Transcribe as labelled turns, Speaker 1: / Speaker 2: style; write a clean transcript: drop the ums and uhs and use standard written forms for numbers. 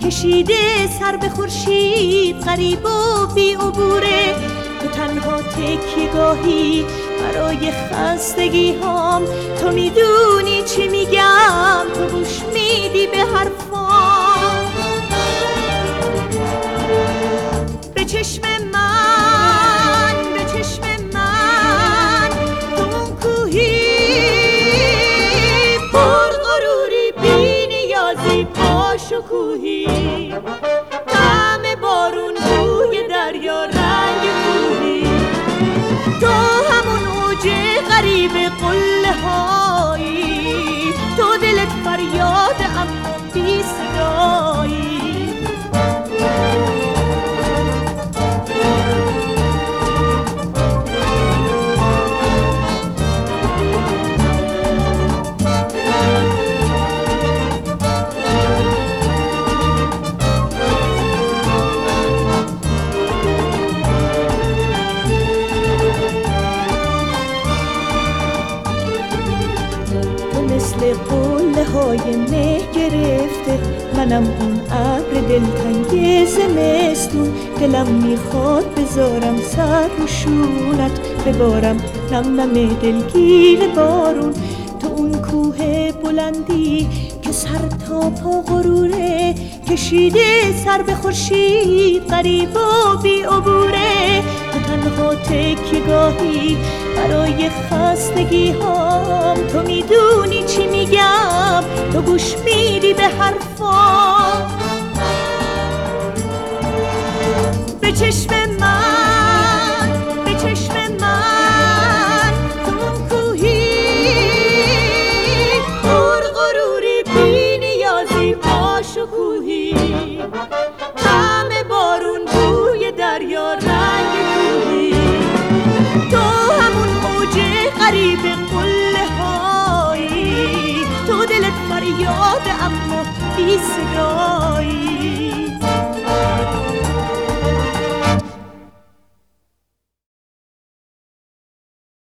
Speaker 1: کشیده سر به خورشید غریب و بی عبوره. تو تنها تکیه‌گاهی برای خستگی هام، تو میدونی چی میگم، تو گوش میدی به حرفام. به چشم من، به چشم من، تو اون کوهی پر غروری بی نیازی با شکوهی، طعم بارون بوی دریا رنگ کوهی، تو همون اوج غریب قله هایی، تو دلت فریاد اما بی صدایی. مثل قله های مه گرفته، منم اون ابر دلتنگ زمستون. دلم میخواد بذارم سر رو شونت، ببارم نم نم دلگیر بارون. تو اون کوه بلندی که سر تا پا غروره، کشیده سر به خورشید غریب و بی عبوره. تو تنها تکیه‌گاهی برای خستگی هام، تو میدونی چی میگم، تو گوش میدی به حرفام. به چشم من، به چشم من، تو اون کوهی پر غروری بی نیازی با شکوهی، طعم بارون بوی دریا رنگ کوهی، تو همون اوج غریب قله هایی، تو دلت فریاد اما بی صدا.